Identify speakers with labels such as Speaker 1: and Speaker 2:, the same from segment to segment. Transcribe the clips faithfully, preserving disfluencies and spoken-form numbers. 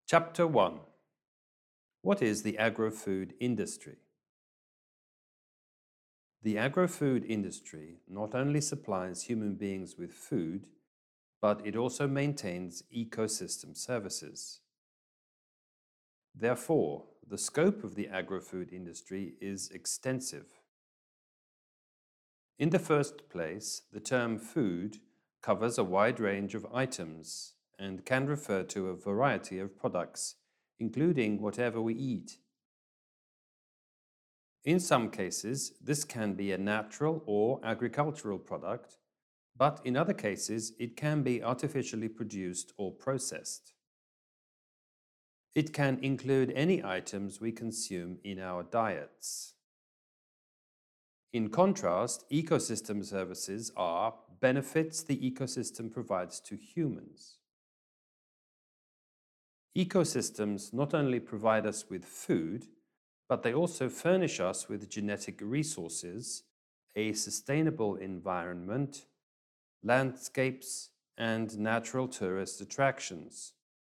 Speaker 1: Chapter one. What is the agro-food industry? The agro-food industry not only supplies human beings with food, but it also maintains ecosystem services. Therefore, the scope of the agro-food industry is extensive. In the first place, the term food covers a wide range of items and can refer to a variety of products, including whatever we eat. In some cases, this can be a natural or agricultural product, but in other cases, it can be artificially produced or processed. It can include any items we consume in our diets. In contrast, ecosystem services are benefits the ecosystem provides to humans. Ecosystems not only provide us with food, but they also furnish us with genetic resources, a sustainable environment, landscapes, and natural tourist attractions.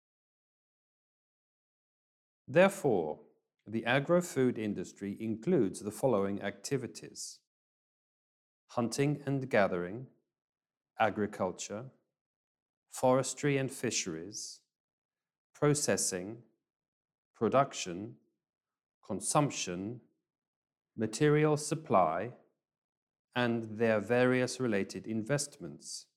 Speaker 1: Therefore, the agro-food industry includes the following activities: hunting and gathering, agriculture, forestry and fisheries, processing, production, consumption, material supply, and their various related investments.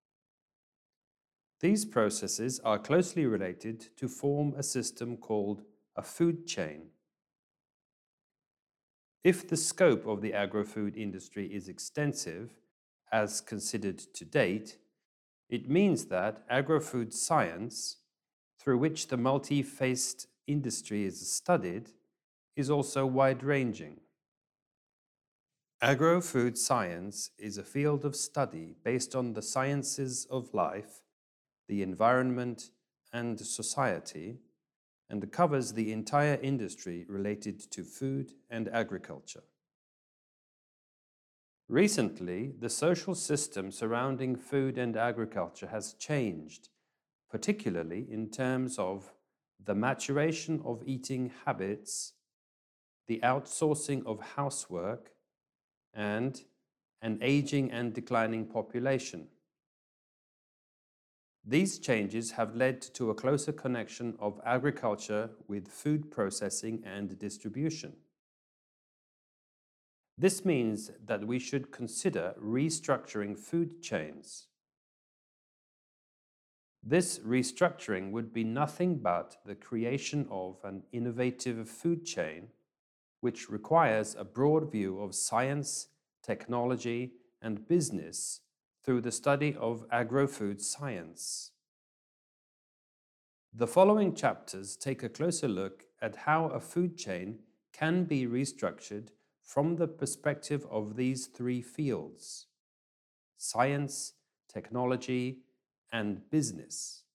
Speaker 1: These processes are closely related to form a system called a food chain. If the scope of the agro-food industry is extensive, as considered to date, it means that agro-food science, through which the multi-faced industry is studied, is also wide-ranging. Agro-food science is a field of study based on the sciences of life, the environment, and society, and covers the entire industry related to food and agriculture. Recently, the social system surrounding food and agriculture has changed, particularly in terms of the maturation of eating habits, the outsourcing of housework, and an aging and declining population. These changes have led to a closer connection of agriculture with food processing and distribution. This means that we should consider restructuring food chains. This restructuring would be nothing but the creation of an innovative food chain which requires a broad view of science, technology, and business through the study of agro-food science. The following chapters take a closer look at how a food chain can be restructured from the perspective of these three fields: science, technology, and business.